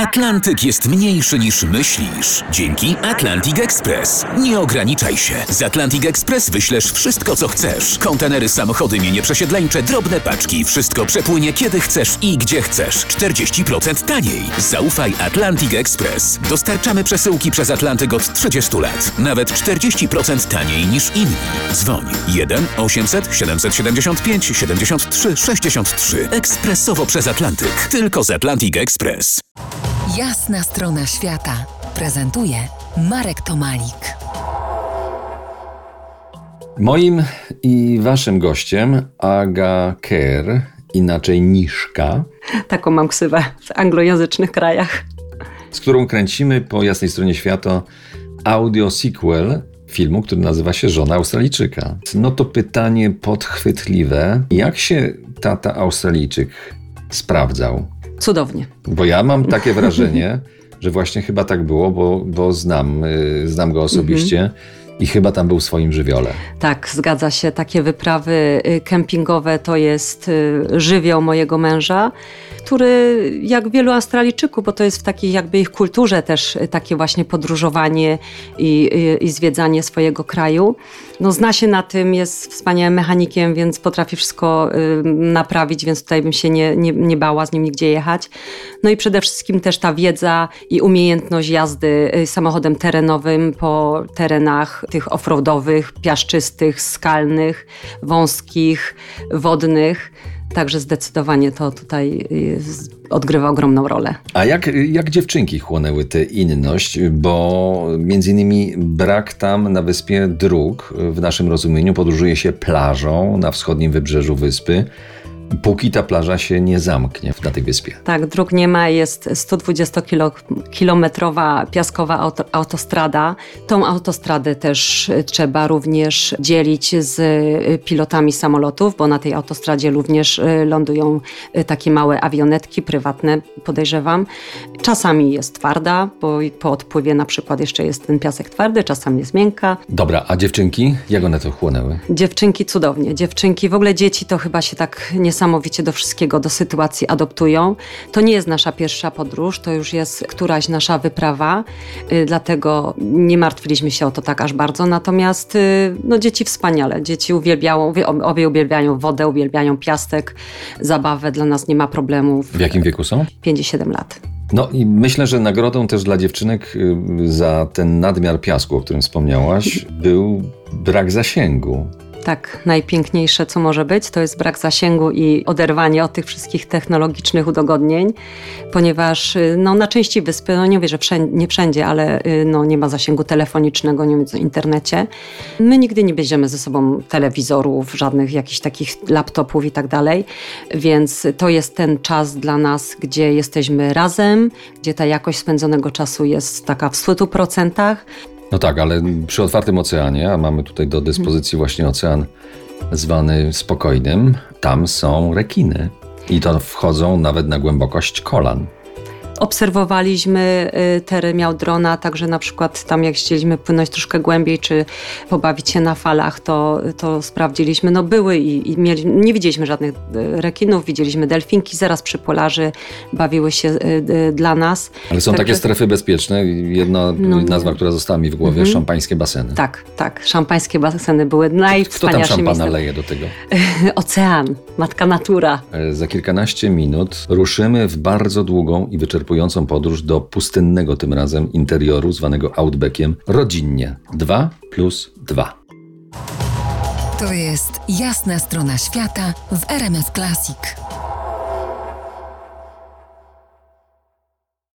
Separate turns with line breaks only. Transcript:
Atlantyk jest mniejszy niż myślisz. Dzięki Atlantic Express. Nie ograniczaj się. Z Atlantic Express wyślesz wszystko, co chcesz. Kontenery, samochody, mienie przesiedleńcze, drobne paczki. Wszystko przepłynie kiedy chcesz i gdzie chcesz. 40% taniej. Zaufaj Atlantic Express. Dostarczamy przesyłki przez Atlantyk od 30 lat. Nawet 40% taniej niż inni. Dzwoń 1 800 775 73 63. Ekspresowo przez Atlantyk. Tylko z Atlantic Express.
Jasna strona świata prezentuje Marek Tomalik.
Moim i waszym gościem Aga Kerr, inaczej Niszka.
Taką mam ksywę w anglojęzycznych krajach.
Z którą kręcimy po jasnej stronie świata audio sequel filmu, który nazywa się Żona Australijczyka. No to pytanie podchwytliwe. Jak się tata Australijczyk sprawdzał?
Cudownie.
Bo ja mam takie wrażenie, że właśnie chyba tak było, bo znam go osobiście i chyba tam był w swoim żywiole.
Tak, zgadza się. Takie wyprawy kempingowe to jest żywioł mojego męża, który jak wielu Australijczyków, bo to jest w takiej jakby ich kulturze też takie właśnie podróżowanie i zwiedzanie swojego kraju. No, zna się na tym, jest wspaniałym mechanikiem, więc potrafi wszystko naprawić, więc tutaj bym się nie bała z nim nigdzie jechać. No i przede wszystkim też ta wiedza i umiejętność jazdy samochodem terenowym po terenach tych offroadowych, piaszczystych, skalnych, wąskich, wodnych. Także zdecydowanie to tutaj odgrywa ogromną rolę.
A jak dziewczynki chłonęły tę inność? Bo między innymi brak tam na wyspie dróg, w naszym rozumieniu podróżuje się plażą na wschodnim wybrzeżu wyspy, póki ta plaża się nie zamknie na tej wyspie.
Tak, dróg nie ma, jest 120-kilometrowa piaskowa autostrada. Tą autostradę też trzeba również dzielić z pilotami samolotów, bo na tej autostradzie również lądują takie małe awionetki prywatne, podejrzewam. Czasami jest twarda, bo po odpływie na przykład jeszcze jest ten piasek twardy, czasami jest miękka.
Dobra, a dziewczynki? Jak one to chłonęły?
Dziewczynki cudownie. Dziewczynki, w ogóle dzieci to chyba się tak niesamowicie do wszystkiego, do sytuacji adoptują. To nie jest nasza pierwsza podróż, to już jest któraś nasza wyprawa, dlatego nie martwiliśmy się o to tak aż bardzo. Natomiast no, dzieci wspaniale. Dzieci uwielbiają, obie uwielbiają wodę, uwielbiają piasek, zabawę, dla nas nie ma problemów.
W jakim wieku są?
5 i 7 lat.
No i myślę, że nagrodą też dla dziewczynek za ten nadmiar piasku, o którym wspomniałaś, był brak zasięgu.
Tak, najpiękniejsze, co może być, to jest brak zasięgu i oderwanie od tych wszystkich technologicznych udogodnień, ponieważ no, na części wyspy, no nie mówię, że nie wszędzie, ale no, nie ma zasięgu telefonicznego, nie ma w internecie. My nigdy nie bierzemy ze sobą telewizorów, żadnych jakichś takich laptopów i tak dalej, więc to jest ten czas dla nas, gdzie jesteśmy razem, gdzie ta jakość spędzonego czasu jest taka w 100%.
No tak, ale przy otwartym oceanie, a mamy tutaj do dyspozycji właśnie ocean zwany spokojnym, tam są rekiny i to wchodzą nawet na głębokość kolan.
Obserwowaliśmy teren miał drona, także na przykład tam jak chcieliśmy płynąć troszkę głębiej, czy pobawić się na falach, to sprawdziliśmy. No były i nie widzieliśmy żadnych rekinów, widzieliśmy delfinki zaraz przy plaży, bawiły się dla nas.
Ale są takie strefy bezpieczne, jedna nazwa, która została mi w głowie, szampańskie baseny.
Tak, szampańskie baseny były najwspanialsze.
Kto tam szampana leje do tego?
Ocean, matka natura.
Za kilkanaście minut ruszymy w bardzo długą i wyczerpującą podróż do pustynnego tym razem interioru zwanego Outbackiem rodzinnie. 2+2.
To jest jasna strona świata w RMF Classic.